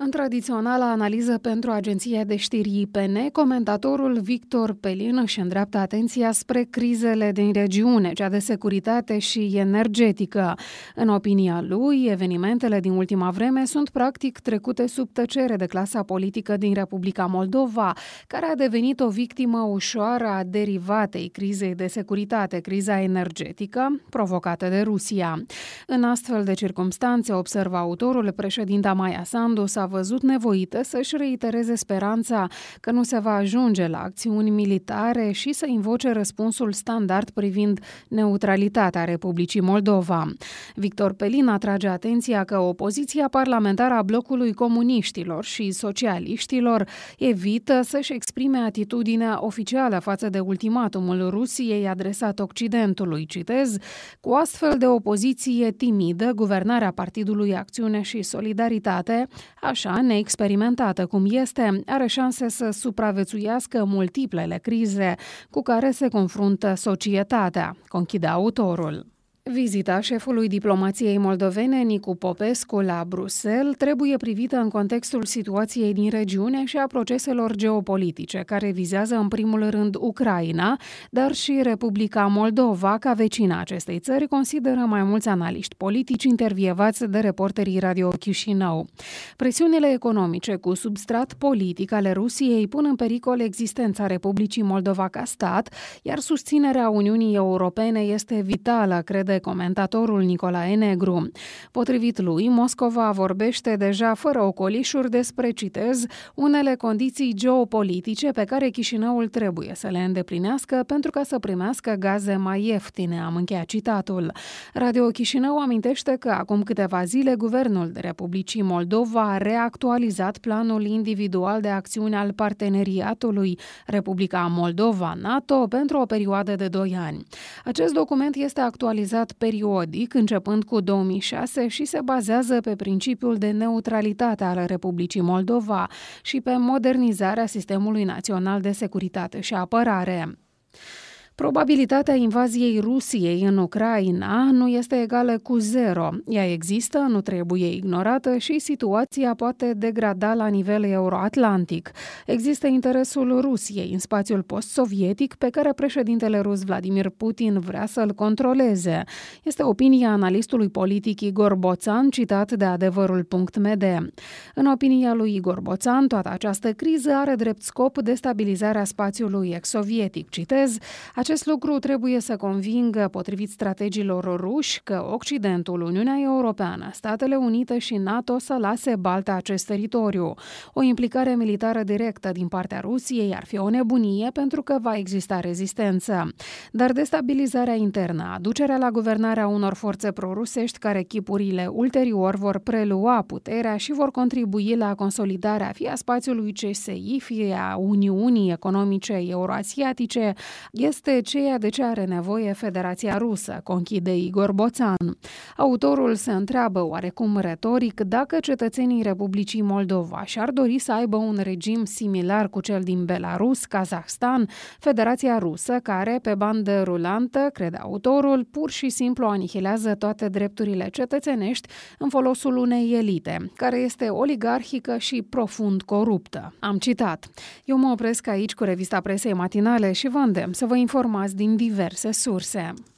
În tradiționala analiză pentru agenția de știri IPN, comentatorul Victor Pelin își îndreaptă atenția spre crizele din regiune, cea de securitate și energetică. În opinia lui, evenimentele din ultima vreme sunt practic trecute sub tăcere de clasa politică din Republica Moldova, care a devenit o victimă ușoară a derivatei crizei de securitate, criza energetică, provocată de Rusia. În astfel de circumstanțe, observă autorul, președinta Maia Sandu s-a văzut nevoită să-și reitereze speranța că nu se va ajunge la acțiuni militare și să invoce răspunsul standard privind neutralitatea Republicii Moldova. Victor Pelin atrage atenția că opoziția parlamentară a blocului comuniștilor și socialiștilor evită să-și exprime atitudinea oficială față de ultimatumul Rusiei adresat Occidentului. Citez: cu astfel de opoziție timidă, guvernarea Partidului Acțiune și Solidaritate, așa neexperimentată cum este, are șanse să supraviețuiască multiplele crize cu care se confruntă societatea, conchide autorul. Vizita șefului diplomației moldovene, Nicu Popescu, la Bruxelles trebuie privită în contextul situației din regiune și a proceselor geopolitice, care vizează în primul rând Ucraina, dar și Republica Moldova, ca vecina acestei țări, consideră mai mulți analiști politici intervievați de reporterii Radio Chișinău. Presiunile economice cu substrat politic ale Rusiei pun în pericol existența Republicii Moldova ca stat, iar susținerea Uniunii Europene este vitală, crede comentatorul Nicolae Negru. Potrivit lui, Moscova vorbește deja fără ocolișuri despre, citez, unele condiții geopolitice pe care Chișinăul trebuie să le îndeplinească pentru ca să primească gaze mai ieftine, am încheiat citatul. Radio Chișinău amintește că acum câteva zile Guvernul de Republicii Moldova a reactualizat planul individual de acțiune al parteneriatului Republica Moldova-NATO pentru o perioadă de 2 ani. Acest document este actualizat periodic, începând cu 2006 și se bazează pe principiul de neutralitate al Republicii Moldova și pe modernizarea sistemului național de securitate și apărare. Probabilitatea invaziei Rusiei în Ucraina nu este egală cu 0. Ea există, nu trebuie ignorată și situația poate degrada la nivel euroatlantic. Există interesul Rusiei în spațiul post-sovietic pe care președintele rus Vladimir Putin vrea să-l controleze. Este opinia analistului politic Igor Boțan, citat de adevărul.md. În opinia lui Igor Boțan, toată această criză are drept scop destabilizarea spațiului ex-sovietic. Citez: acest lucru trebuie să convingă, potrivit strategilor ruși, că Occidentul, Uniunea Europeană, Statele Unite și NATO să lase baltă acest teritoriu. O implicare militară directă din partea Rusiei ar fi o nebunie pentru că va exista rezistență. Dar destabilizarea internă, aducerea la guvernarea unor forțe prorusești care chipurile ulterior vor prelua puterea și vor contribui la consolidarea fie a spațiului CSI, fie a Uniunii Economice Euroasiatice, este ceea de ce are nevoie Federația Rusă, conchide Igor Boțan. Autorul se întreabă oarecum retoric dacă cetățenii Republicii Moldova și-ar dori să aibă un regim similar cu cel din Belarus, Kazahstan, Federația Rusă, care, pe bandă rulantă, crede autorul, pur și simplu anihilează toate drepturile cetățenești în folosul unei elite, care este oligarhică și profund coruptă. Am citat. Eu mă opresc aici cu revista presei matinale și vă îndemn să vă informați din diverse surse.